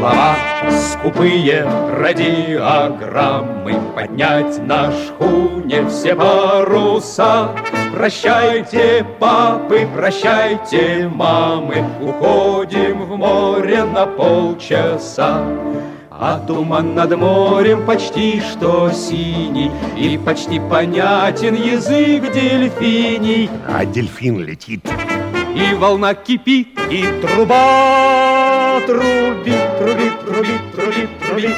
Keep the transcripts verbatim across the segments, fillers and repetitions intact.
слова, скупые радиограммы, поднять на шхуне все паруса. Прощайте, папы, прощайте, мамы, уходим в море на полчаса. А туман над морем почти что синий, и почти понятен язык дельфиний. А дельфин летит. И волна кипит, и труба трубит, трубит, трубит, трубит, трубит.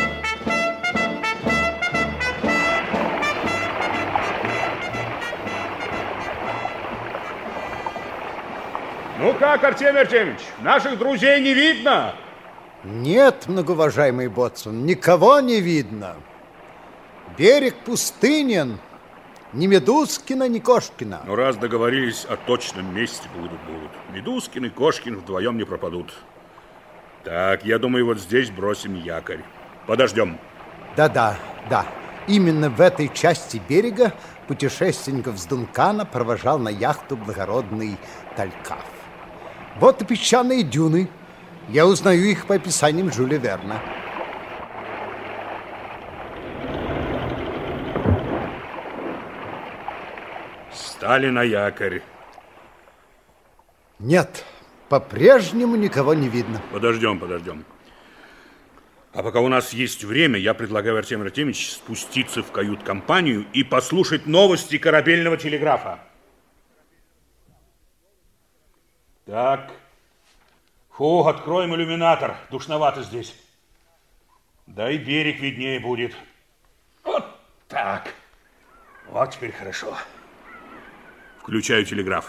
Ну как, Артемий Артемьевич, наших друзей не видно? Нет, многоуважаемый боцман, никого не видно. Берег пустынен, ни Медускина, ни Кошкина. Ну, раз договорились, о точном месте будут, будут. Медускин и Кошкин вдвоем не пропадут. Так, я думаю, вот здесь бросим якорь. Подождем. Да-да, да. Именно в этой части берега путешественников с Дункана провожал на яхту благородный Талькав. Вот и песчаные дюны. Я узнаю их по описаниям Жюля Верна. Стали на якорь. Нет, по-прежнему никого не видно. Подождем, подождем. А пока у нас есть время, я предлагаю, Артемий Артемьевич, спуститься в кают-компанию и послушать новости корабельного телеграфа. Так. Фу, откроем иллюминатор. Душновато здесь. Да и берег виднее будет. Вот так. Вот теперь хорошо. Включаю телеграф.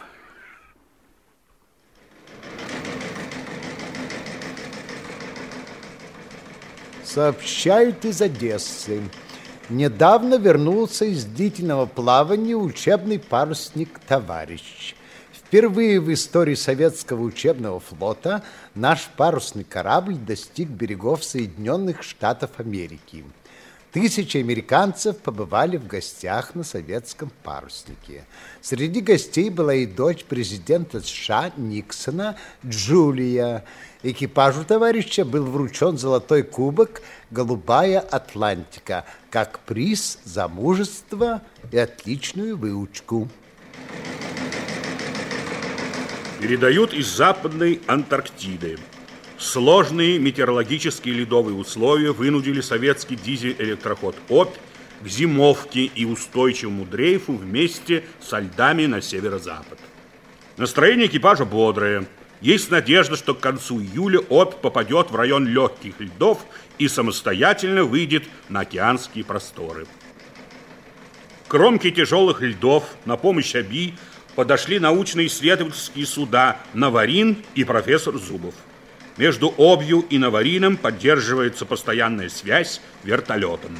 Сообщают из Одессы. Недавно вернулся из длительного плавания учебный парусник «Товарищ». Впервые в истории советского учебного флота наш парусный корабль достиг берегов Соединенных Штатов Америки. Тысячи американцев побывали в гостях на советском паруснике. Среди гостей была и дочь президента США Никсона Джулия. Экипажу товарища был вручен золотой кубок «Голубая Атлантика» как приз за мужество и отличную выучку. Передают из Западной Антарктиды. Сложные метеорологические ледовые условия вынудили советский дизель-электроход «Обь» к зимовке и устойчивому дрейфу вместе со льдами на северо-запад. Настроение экипажа бодрое. Есть надежда, что к концу июля «Обь» попадет в район легких льдов и самостоятельно выйдет на океанские просторы. К кромке тяжелых льдов на помощь «Оби» подошли научно-исследовательские суда «Наварин» и профессор Зубов. Между «Обью» и «Наварином» поддерживается постоянная связь вертолетом.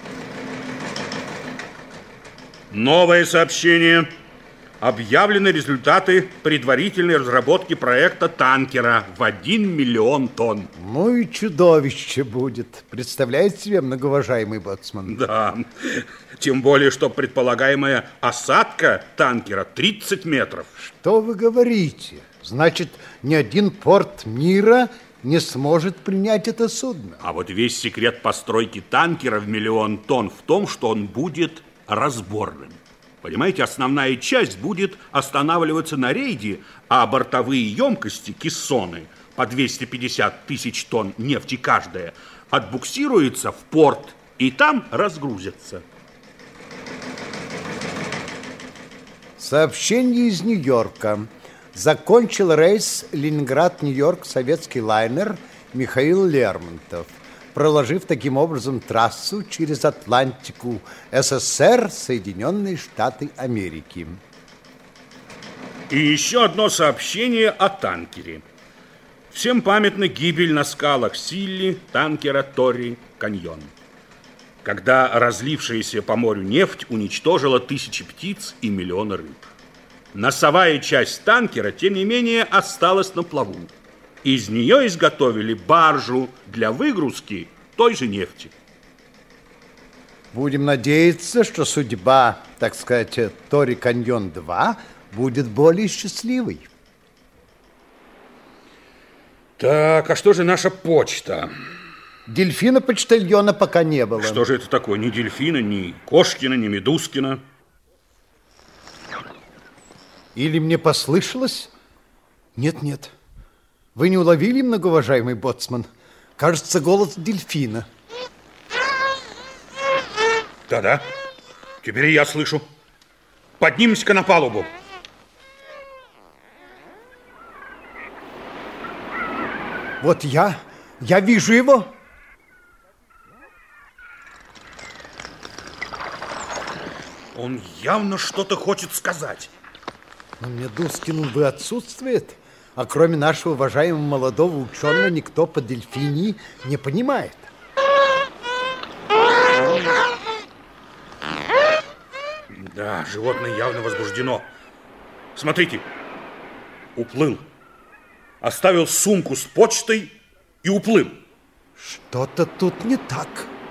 Новое сообщение. Объявлены результаты предварительной разработки проекта танкера в один миллион тонн. Ну и чудовище будет. Представляете себе, многоуважаемый боцман? Да, тем более, что предполагаемая осадка танкера тридцать метров. Что вы говорите? Значит, ни один порт мира не сможет принять это судно. А вот весь секрет постройки танкера в миллион тонн в том, что он будет разборным. Понимаете, основная часть будет останавливаться на рейде, а бортовые емкости, кессоны, по двести пятьдесят тысяч тонн нефти каждая, отбуксируются в порт и там разгрузятся. Сообщение из Нью-Йорка. Закончил рейс Ленинград-Нью-Йорк советский лайнер Михаил Лермонтов, проложив таким образом трассу через Атлантику СССР, Соединенные Штаты Америки. И еще одно сообщение о танкере. Всем памятна гибель на скалах Силли танкера Тори Каньон, когда разлившаяся по морю нефть уничтожила тысячи птиц и миллионы рыб. Носовая часть танкера, тем не менее, осталась на плаву. Из нее изготовили баржу для выгрузки той же нефти. Будем надеяться, что судьба, так сказать, Тори Каньон-два, будет более счастливой. Так, а что же наша почта? Дельфина-почтальона пока не было. Что же это такое? Ни дельфина, ни Кошкина, ни Медускина. Или мне послышалось? Нет-нет. Вы не уловили, многоуважаемый боцман? Кажется, голос дельфина. Да-да, теперь и я слышу. Поднимемся-ка на палубу. Вот я, я вижу его. Он явно что-то хочет сказать. Но Медускин, увы, отсутствует. А кроме нашего уважаемого молодого ученого никто по дельфинии не понимает. Да, животное явно возбуждено. Смотрите, уплыл. Оставил сумку с почтой и уплыл. Что-то тут не так.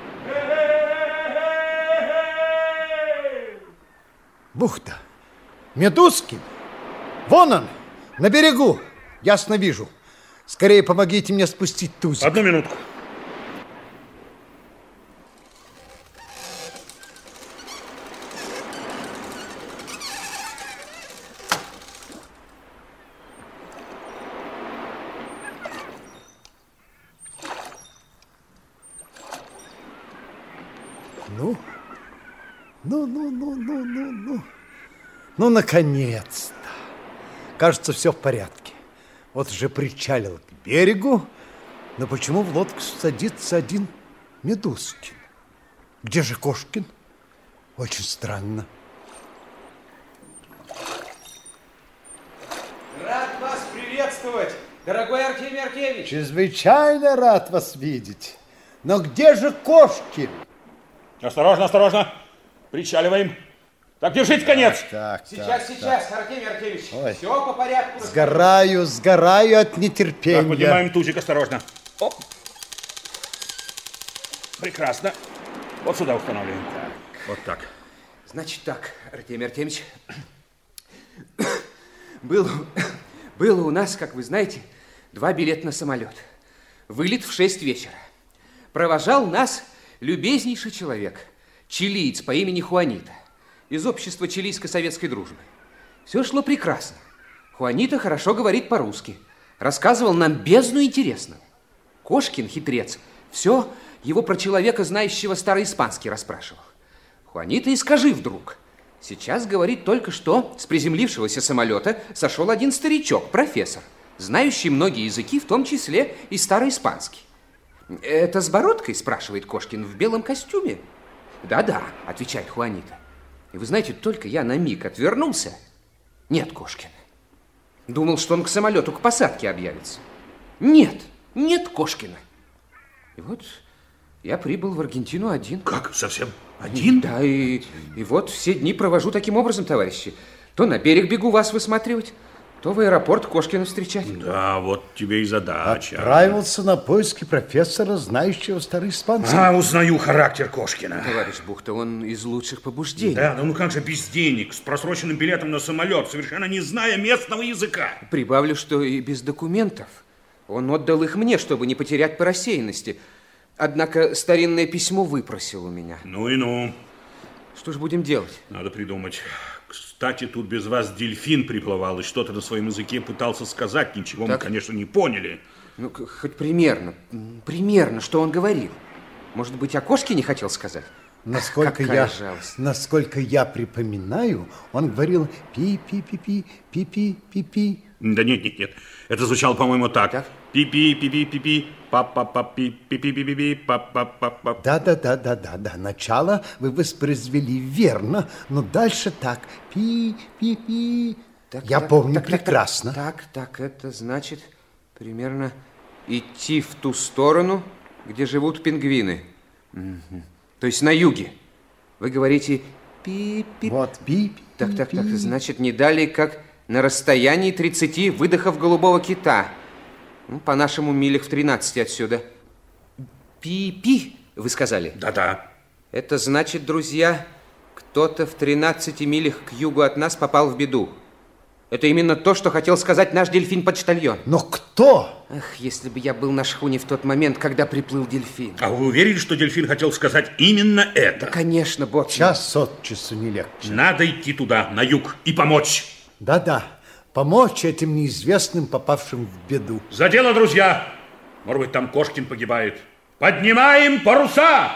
Бухта. Медускин. Вон он, на берегу. Ясно вижу. Скорее помогите мне спустить тузик. Одну минутку. Ну, ну, ну, ну, ну, ну, ну. Ну, наконец-то. Кажется, все в порядке. Вот уже причалил к берегу. Но почему в лодку садится один Медускин? Где же Кошкин? Очень странно. Рад вас приветствовать, дорогой Артемий Аркевич. Чрезвычайно рад вас видеть. Но где же Кошкин? Осторожно, осторожно. Причаливаем. Так, держите конец. Так, Сейчас, так, сейчас, так. Артемий Аркевич. Ой. Все по порядку. Сгораю, сгораю от нетерпения. Так, поднимаем тузик, осторожно. Оп. Прекрасно. Вот сюда устанавливаем. Так. Вот так. Значит так, Артемий Артемьевич. Было, было у нас, как вы знаете, два билета на самолет. Вылет в шесть вечера. Провожал нас любезнейший человек, чилиец по имени Хуанита, из общества чилийско-советской дружбы. Все шло прекрасно. Хуанита хорошо говорит по-русски. Рассказывал нам бездну интересно. Кошкин, хитрец, все его про человека, знающего староиспанский, расспрашивал. Хуанита и скажи вдруг. Сейчас, говорит, только что с приземлившегося самолета сошел один старичок, профессор, знающий многие языки, в том числе и староиспанский. «Это с бородкой?» – спрашивает Кошкин, в белом костюме. «Да-да», – отвечает Хуанита. И вы знаете, только я на миг отвернулся. Нет Кошкина. Думал, что он к самолету, к посадке объявится. Нет, нет Кошкина. И вот я прибыл в Аргентину один. Как? Совсем один? Да, и, и вот все дни провожу таким образом, товарищи. То на берег бегу вас высматривать, то в аэропорт Кошкина встречать. Да, вот тебе и задача. Отправился на поиски профессора, знающего староиспанский. А, узнаю характер Кошкина. Товарищ Бухта, он из лучших побуждений. Да, ну как же без денег, с просроченным билетом на самолет, совершенно не зная местного языка. Прибавлю, что и без документов. Он отдал их мне, чтобы не потерять по рассеянности. Однако старинное письмо выпросил у меня. Ну и ну. Что же будем делать? Надо придумать. Кстати, тут без вас дельфин приплывал и что-то на своем языке пытался сказать. Ничего так? Мы, конечно, не поняли. Ну, хоть примерно, примерно, что он говорил. Может быть, о Кошкине хотел сказать? Насколько я, насколько я припоминаю, он говорил пи-пи-пи-пи, пи-пи-пи-пи. Да нет, нет, нет. Это звучало, по-моему, так. Так? Пи-пи-пи-пи-пи-пи, па-па-па-пи-пи-пи-пи-пи, па-па-па-па. Да-да-да-да-да-да. Начало вы воспроизвели верно, но дальше так. Пи-пи-пи. Так, я так, помню так, прекрасно. Так, так, так, это значит примерно идти в ту сторону, где живут пингвины. Угу. То есть на юге. Вы говорите пи-пи. Вот, пи-пи. Так, так, так, значит, не далее, как на расстоянии тридцати выдохов голубого кита. Ну, по-нашему, милях в тринадцати отсюда. Пи-пи, вы сказали? Да-да. Это значит, друзья, кто-то в тринадцати милях к югу от нас попал в беду. Это именно то, что хотел сказать наш дельфин-почтальон. Но кто? Ах, если бы я был на шхуне в тот момент, когда приплыл дельфин. А вы уверены, что дельфин хотел сказать именно это? Да, конечно, боцман. Час от часу не легче. Надо идти туда, на юг, и помочь. Да-да, помочь этим неизвестным, попавшим в беду. За дело, друзья! Может быть, там Кошкин погибает. Поднимаем паруса!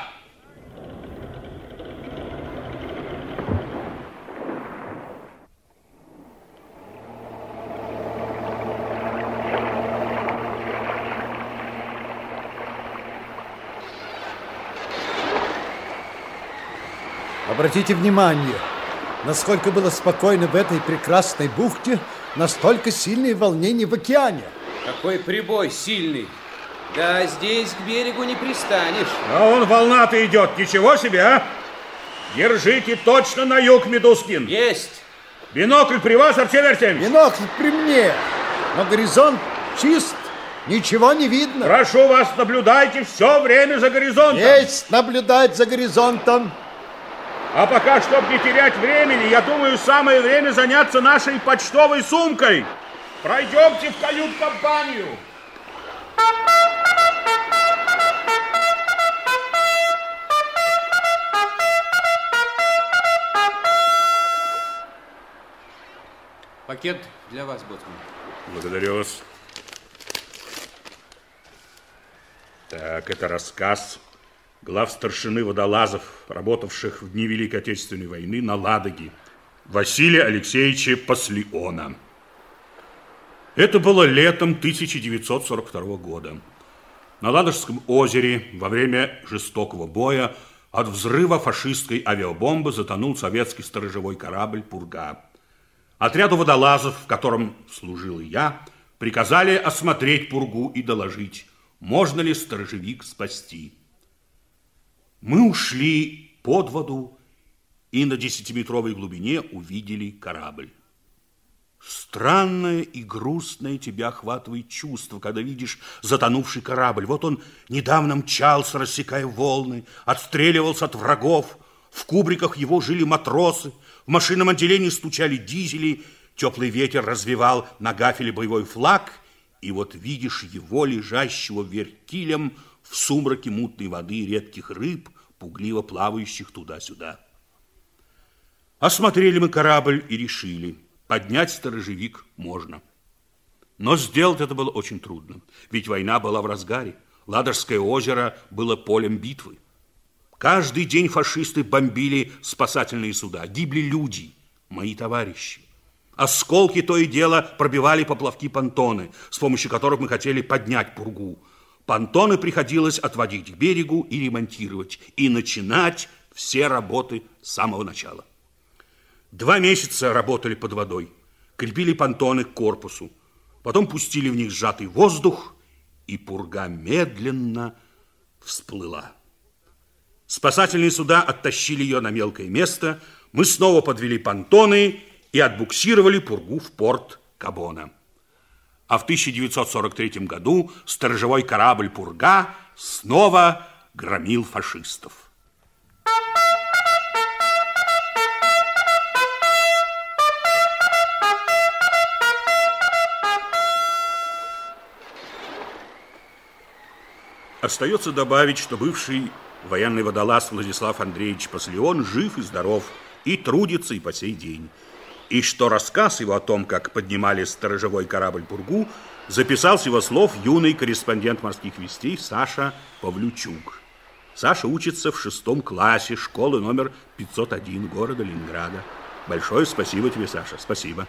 Обратите внимание, насколько было спокойно в этой прекрасной бухте, настолько сильные волнения в океане. Какой прибой сильный. Да, здесь к берегу не пристанешь. А он волна-то идет, ничего себе, а? Держите точно на юг, Медускин. Есть. Бинокль при вас, Арсений Артемьевич? Бинокль при мне, но горизонт чист, ничего не видно. Прошу вас, наблюдайте все время за горизонтом. Есть наблюдать за горизонтом. А пока, чтобы не терять времени, я думаю, самое время заняться нашей почтовой сумкой. Пройдемте в кают-компанию. Пакет для вас, боцман. Благодарю вас. Так, это рассказ главстаршины водолазов, работавших в дни Великой Отечественной войны на Ладоге, Василия Алексеевича Паслиона. Это было летом тысяча девятьсот сорок второго года. На Ладожском озере во время жестокого боя от взрыва фашистской авиабомбы затонул советский сторожевой корабль «Пурга». Отряду водолазов, в котором служил и я, приказали осмотреть «Пургу» и доложить, можно ли сторожевик спасти. Мы ушли под воду и на десятиметровой глубине увидели корабль. Странное и грустное тебя охватывает чувство, когда видишь затонувший корабль. Вот он недавно мчался, рассекая волны, отстреливался от врагов. В кубриках его жили матросы, в машинном отделении стучали дизели, теплый ветер развевал на гафеле боевой флаг, и вот видишь его, лежащего вверх килем, в сумраке мутной воды редких рыб, пугливо плавающих туда-сюда. Осмотрели мы корабль и решили, поднять сторожевик можно. Но сделать это было очень трудно, ведь война была в разгаре, Ладожское озеро было полем битвы. Каждый день фашисты бомбили спасательные суда, гибли люди, мои товарищи. Осколки то и дело пробивали поплавки-понтоны, с помощью которых мы хотели поднять Пургу. Понтоны приходилось отводить к берегу и ремонтировать, и начинать все работы с самого начала. Два месяца работали под водой, крепили понтоны к корпусу, потом пустили в них сжатый воздух, и Пурга медленно всплыла. Спасательные суда оттащили ее на мелкое место, мы снова подвели понтоны и отбуксировали Пургу в порт Кабона. А в тысяча девятьсот сорок третьем году сторожевой корабль «Пурга» снова громил фашистов. Остается добавить, что бывший военный водолаз Владислав Андреевич Паслион жив и здоров, и трудится и по сей день. И что рассказ его о том, как поднимали сторожевой корабль «Пургу», записал с его слов юный корреспондент «Морских вестей» Саша Павлючук. Саша учится в шестом классе школы номер пятьсот один города Ленинграда. Большое спасибо тебе, Саша, спасибо.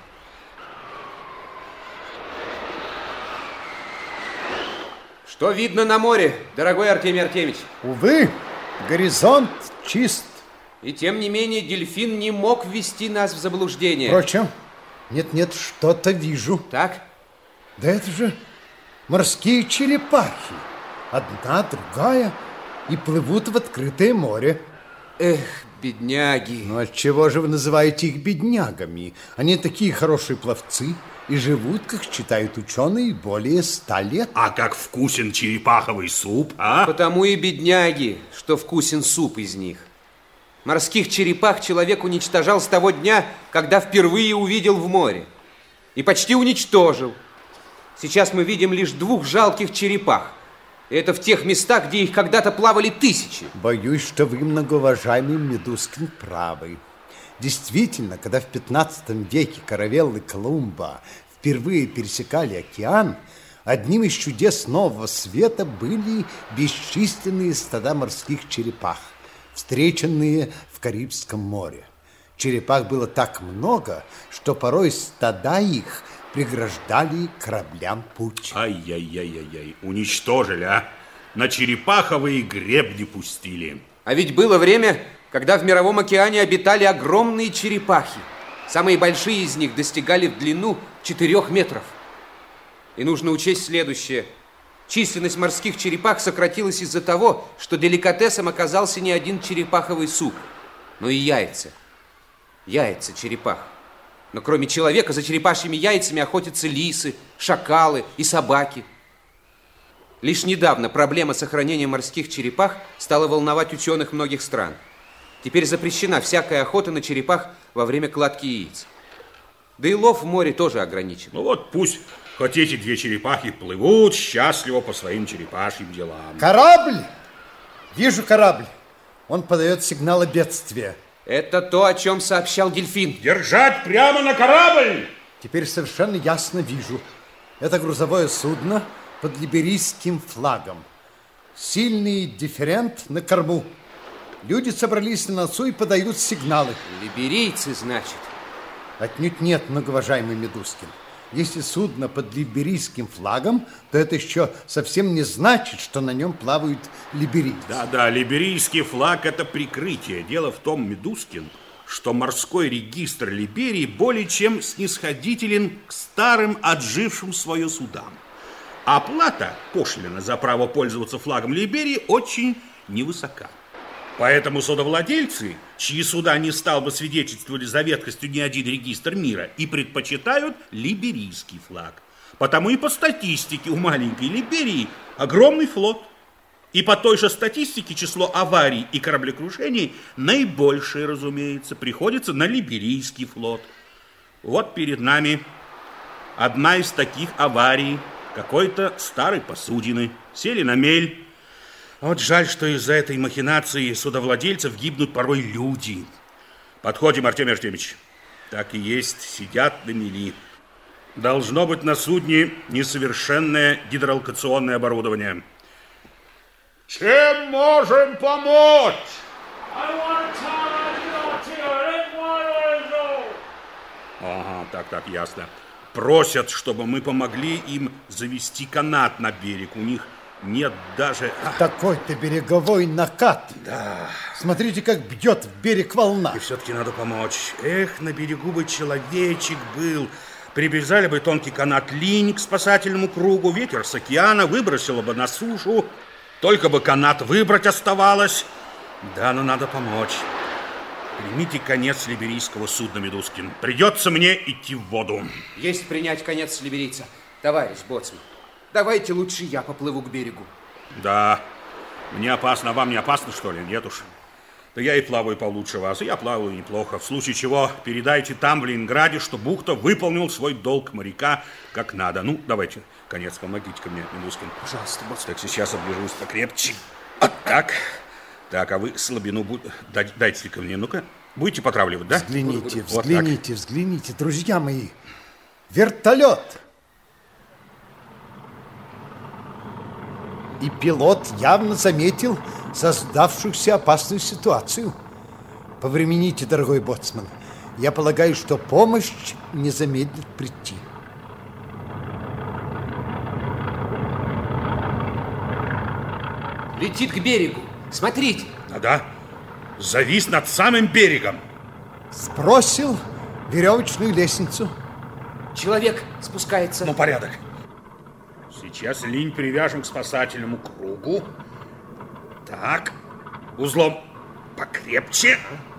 Что видно на море, дорогой Артемий Артемьевич? Увы, горизонт чист. И тем не менее дельфин не мог ввести нас в заблуждение. Впрочем, нет-нет, что-то вижу. Так? Да это же морские черепахи. Одна, другая, и плывут в открытое море. Эх, бедняги. Ну, отчего же вы называете их беднягами? Они такие хорошие пловцы и живут, как считают ученые, более ста лет. А как вкусен черепаховый суп, а? Потому и бедняги, что вкусен суп из них. Морских черепах человек уничтожал с того дня, когда впервые увидел в море. и почти уничтожил. Сейчас мы видим лишь двух жалких черепах. И это в тех местах, где их когда-то плавали тысячи. Боюсь, что вы, многоуважаемый Медускин, правы. Действительно, когда в пятнадцатом веке каравеллы Колумба впервые пересекали океан, одним из чудес нового света были бесчисленные стада морских черепах, встреченные в Карибском море. Черепах было так много, что порой стада их преграждали кораблям путь. Ай-яй-яй-яй-яй, уничтожили, а? На черепаховые гребни пустили. А ведь было время, когда в Мировом океане обитали огромные черепахи. Самые большие из них достигали в длину четырех метров. И нужно учесть следующее. Численность морских черепах сократилась из-за того, что деликатесом оказался не один черепаховый суп, но и яйца. Яйца черепах. Но кроме человека за черепашьими яйцами охотятся лисы, шакалы и собаки. Лишь недавно проблема сохранения морских черепах стала волновать ученых многих стран. Теперь запрещена всякая охота на черепах во время кладки яиц. Да и лов в море тоже ограничен. Ну вот пусть хоть эти две черепахи плывут счастливо по своим черепашьим делам. Корабль! Вижу корабль. Он подает сигнал о бедствии. Это то, о чем сообщал дельфин. Держать прямо на корабль! Теперь совершенно ясно вижу. Это грузовое судно под либерийским флагом. Сильный дифферент на корму. Люди собрались на носу и подают сигналы. Либерийцы, значит? Отнюдь нет, многоуважаемый Медускин. Если судно под либерийским флагом, то это еще совсем не значит, что на нем плавают либерийцы. Да-да, либерийский флаг – это прикрытие. Дело в том, Медускин, что морской регистр Либерии более чем снисходителен к старым, отжившим свое судам. Оплата, пошлина за право пользоваться флагом Либерии, очень невысока. Поэтому судовладельцы, чьи суда не стал бы свидетельствовать за ветхостью ни один регистр мира, и предпочитают либерийский флаг. Потому и по статистике у маленькой Либерии огромный флот. И по той же статистике число аварий и кораблекрушений наибольшее, разумеется, приходится на либерийский флот. Вот перед нами одна из таких аварий какой-то старой посудины. Сели на мель. Вот жаль, что из-за этой махинации судовладельцев гибнут порой люди. Подходим, Артемий Артемьевич. Так и есть, сидят на мели. Должно быть на судне несовершенное гидролокационное оборудование. Чем можем помочь? Ага, так, так, ясно. Просят, чтобы мы помогли им завести канат на берег. У них нет даже... Такой-то береговой накат. Да. Смотрите, как бьет в берег волна. И все-таки надо помочь. Эх, на берегу бы человечек был. Привязали бы тонкий канат линь к спасательному кругу, ветер с океана выбросило бы на сушу. Только бы канат выбрать оставалось. Да, но надо помочь. Примите конец либерийского судна, Медускин. Придется мне идти в воду. Есть принять конец либерийца. Товарищ боцман, давайте лучше я поплыву к берегу. Да, мне опасно, а вам не опасно, что ли? Нет уж. Да я и плаваю получше вас, и я плаваю неплохо. В случае чего передайте там, в Ленинграде, что бухта выполнил свой долг моряка как надо. Ну, давайте, конец, помогите-ка мне, Медускин. Пожалуйста, боцман. Так, сейчас оближусь покрепче. Вот так. Так, а вы слабину будь... дайте-ка мне, ну-ка. Будете потравливать, да? Взгляните, вот взгляните, так. взгляните, друзья мои. Вертолет. И пилот явно заметил создавшуюся опасную ситуацию. Повремените, дорогой боцман. Я полагаю, что помощь не замедлит прийти. Летит к берегу. Смотрите. Да-да. Завис над самым берегом. Сбросил веревочную лестницу. Человек спускается. Ну, порядок. Сейчас линь привяжем к спасательному кругу. Так. Узлом покрепче.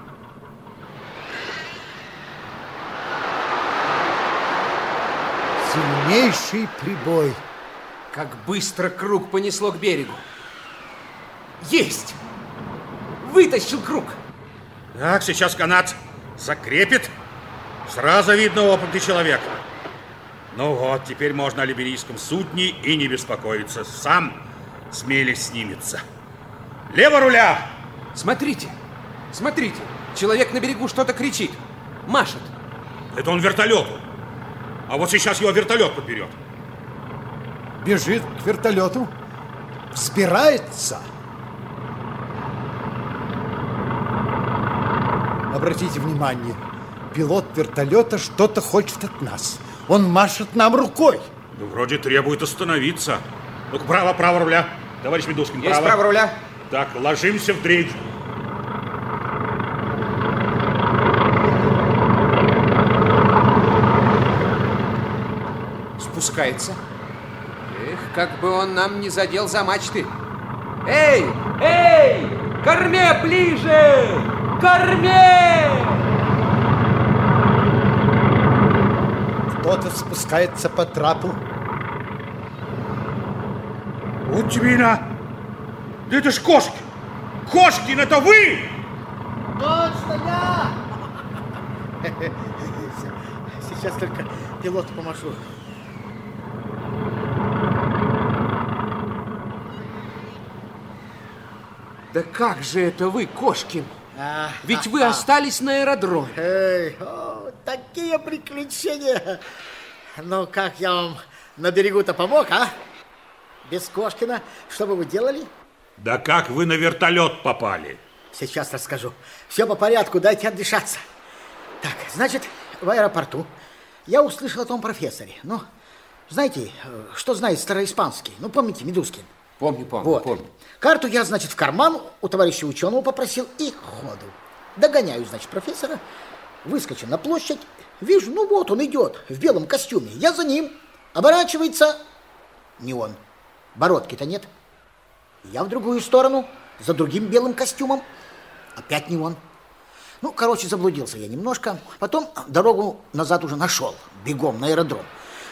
Сильнейший прибой. Как быстро круг понесло к берегу. Есть! Вытащил круг. Так, сейчас канат закрепит. Сразу видно опытный человек. Ну вот, теперь можно о либерийском судне и не беспокоиться. Сам смелее снимется. Лево руля! Смотрите, смотрите, человек на берегу что-то кричит, машет. Это он вертолету. А вот сейчас его вертолет подберет. Бежит к вертолету, взбирается. Обратите внимание, пилот вертолета что-то хочет от нас. Он машет нам рукой. Ну, вроде требует остановиться. Ну-ка, право, право руля. Товарищ Медускин, право. Есть право руля. Так, ложимся в дрейф. Спускается. Эх, как бы он нам не задел за мачты. Эй, эй, к корме ближе, к корме! Кто-то спускается по трапу. Вот тебе и на. Да это ж Кошкин. Кошкин, это вы? Точно я! Сейчас только пилоту помашу. Да как же это вы, Кошкин? А, Ведь а, вы а. остались на аэродроме. Эй, о, такие приключения. Ну, как я вам на берегу-то помог, а? Без Кошкина, что бы вы делали? Да как вы на вертолет попали? Сейчас расскажу. Все по порядку, дайте отдышаться. Так, значит, в аэропорту я услышал о том профессоре. Ну, знаете, что знает староиспанский? Ну, помните, Медускин? Помню, помню, Вот. помню. Карту я, значит, в карман у товарища ученого попросил и ходу. Догоняю, значит, профессора, выскочил на площадь, вижу, ну вот он идет в белом костюме. Я за ним, оборачивается, не он, бородки-то нет. Я в другую сторону, за другим белым костюмом, опять не он. Ну, короче, заблудился я немножко, потом дорогу назад уже нашел, бегом на аэродром.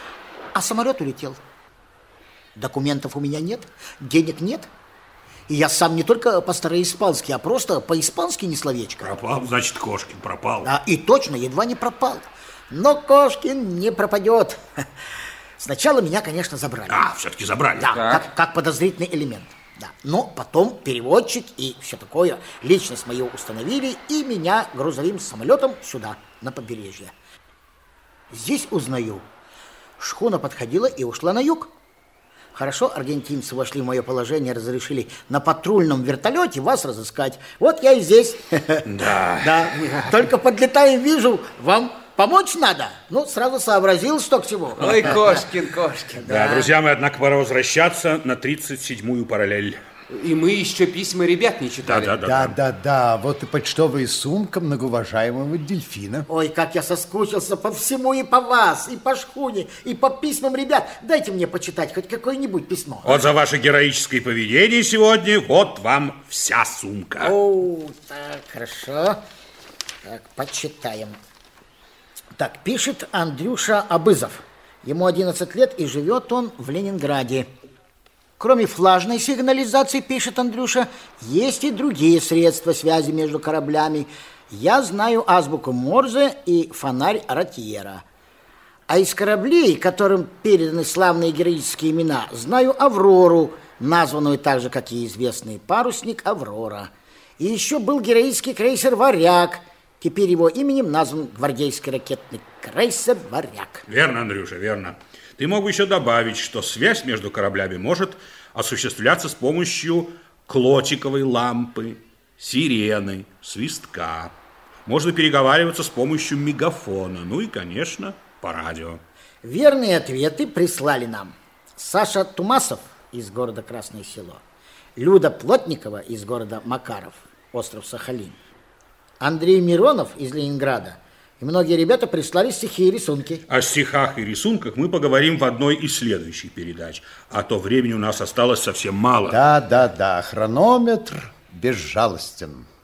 А самолет улетел. Документов у меня нет, денег нет. И я сам не только по-староиспански, а просто по-испански не словечко. Пропал, значит, Кошкин пропал. Да, и точно, едва не пропал. Но Кошкин не пропадет. Сначала меня, конечно, забрали. А, все-таки забрали. Да, Так. как, как подозрительный элемент. Да. Но потом переводчик и все такое, личность мою установили, и меня грузовым самолетом сюда, на побережье. Здесь узнаю, шхуна подходила и ушла на юг. Хорошо, аргентинцы вошли в мое положение, разрешили на патрульном вертолете вас разыскать. Вот я и здесь. Да. Да. Только подлетаем, вижу, вам помочь надо. Ну, сразу сообразил, что к чему. Ой, Кошкин, Кошкин. Да, друзья мои, однако пора возвращаться на тридцать седьмую параллель. И мы еще письма ребят не читали. Да, да, Да, да, да. Вот и почтовая сумка многоуважаемого дельфина. Ой, как я соскучился по всему, и по вас, и по шхуне, и по письмам ребят. Дайте мне почитать хоть какое-нибудь письмо. Вот за ваше героическое поведение сегодня, вот вам вся сумка. О, так, хорошо. Так, почитаем. Так, пишет Андрюша Абызов. Ему одиннадцать лет, и живет он в Ленинграде. Кроме флажной сигнализации, пишет Андрюша, есть и другие средства связи между кораблями. Я знаю азбуку Морзе и фонарь Ротьера. А из кораблей, которым переданы славные героические имена, знаю Аврору, названную так же, как и известный парусник Аврора. И еще был героический крейсер «Варяг». Теперь его именем назван гвардейский ракетный крейсер «Варяг». Верно, Андрюша, верно. Ты мог бы еще добавить, что связь между кораблями может осуществляться с помощью клотиковой лампы, сирены, свистка. Можно переговариваться с помощью мегафона, ну и, конечно, по радио. Верные ответы прислали нам Саша Тумасов из города Красное Село, Люда Плотникова из города Макаров, остров Сахалин, Андрей Миронов из Ленинграда. И многие ребята прислали стихи и рисунки. О стихах и рисунках мы поговорим в одной из следующих передач. А то времени у нас осталось совсем мало. Да, да, да, хронометр безжалостен.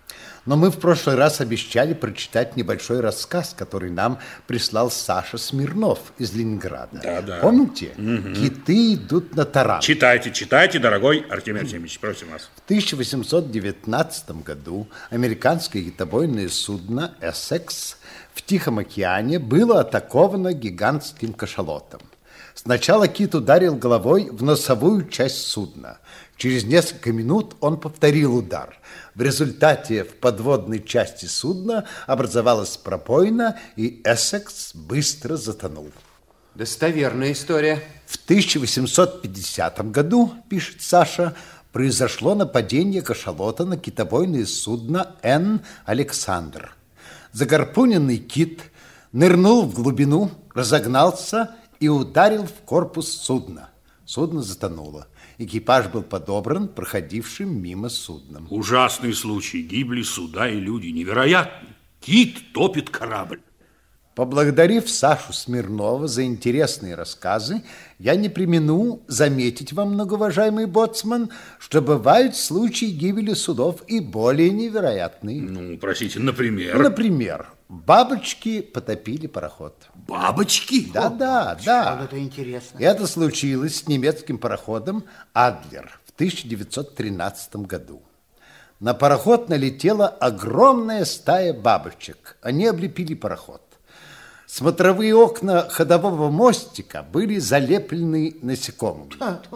Но мы в прошлый раз обещали прочитать небольшой рассказ, который нам прислал Саша Смирнов из Ленинграда. Да, да. Помните? Угу. Киты идут на таран. Читайте, читайте, дорогой Артемий Артемьевич, просим вас. В тысяча восемьсот девятнадцатом году американское китобойное судно «Эссекс» в Тихом океане было атаковано гигантским кашалотом. Сначала кит ударил головой в носовую часть судна. Через несколько минут он повторил удар. В результате в подводной части судна образовалась пробоина, и «Эссекс» быстро затонул. Достоверная история. В тысяча восемьсот пятидесятом году, пишет Саша, произошло нападение кашалота на китобойное судно «Н. Александр». Загорпуненный кит нырнул в глубину, разогнался и ударил в корпус судна. Судно затонуло. Экипаж был подобран проходившим мимо судном. Ужасный случай. Гибли суда и люди. Невероятно. Кит топит корабль. Поблагодарив Сашу Смирнова за интересные рассказы, я не премину заметить вам, многоуважаемый боцман, что бывают случаи гибели судов и более невероятные. Ну, простите, например? Например, бабочки потопили пароход. Бабочки? Да, да, да. Это интересно. Это случилось с немецким пароходом «Адлер» в тысяча девятьсот тринадцатом году. На пароход налетела огромная стая бабочек. Они облепили пароход. Смотровые окна ходового мостика были залеплены насекомыми.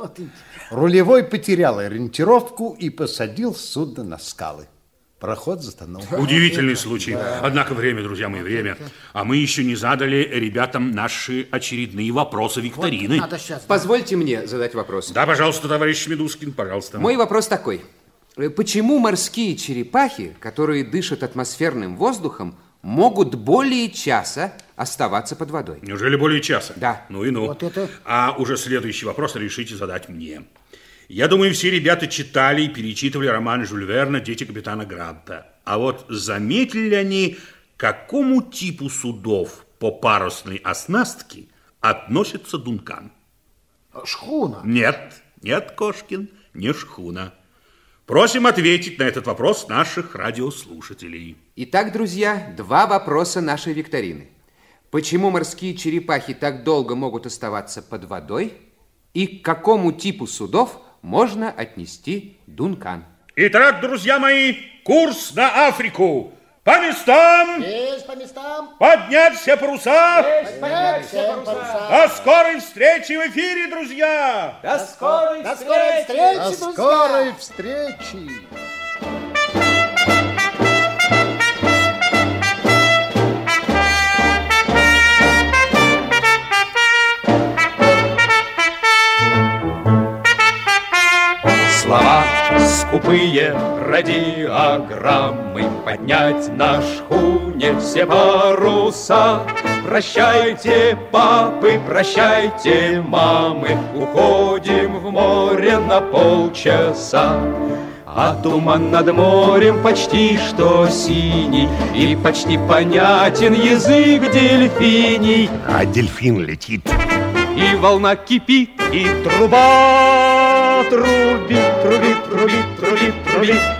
Рулевой потерял ориентировку и посадил судно на скалы. Пароход затонул. Удивительный случай. Однако время, друзья мои, время. А мы еще не задали ребятам наши очередные вопросы викторины. Вот, надо сейчас, да. Позвольте мне задать вопрос. Да, пожалуйста, товарищ Медускин, пожалуйста. Мой вопрос такой. Почему морские черепахи, которые дышат атмосферным воздухом, могут более часа оставаться под водой? Неужели более часа? Да. Ну и ну. Вот это... А уже следующий вопрос решите задать мне. Я думаю, все ребята читали и перечитывали роман Жюль Верна «Дети капитана Гранта». А вот заметили ли они, к какому типу судов по парусной оснастке относится Дункан? Шхуна. Нет, нет, Кошкин, не шхуна. Просим ответить на этот вопрос наших радиослушателей. Итак, друзья, два вопроса нашей викторины. Почему морские черепахи так долго могут оставаться под водой? И к какому типу судов можно отнести Дункан? Итак, друзья мои, курс на Африку. По местам! Есть по местам! Поднять все паруса! Есть поднять все паруса! До скорой встречи в эфире, друзья! До скорой До скорой встречи, До друзья! скорой встречи! Слова скупые, радиограммы, поднять на шхуне все паруса. Прощайте, папы, прощайте, мамы, уходим в море на полчаса. А туман над морем почти что синий, и почти понятен язык дельфиний. А дельфин летит. И волна кипит, и труба трубит, трубит, трубит, трубит, трубит.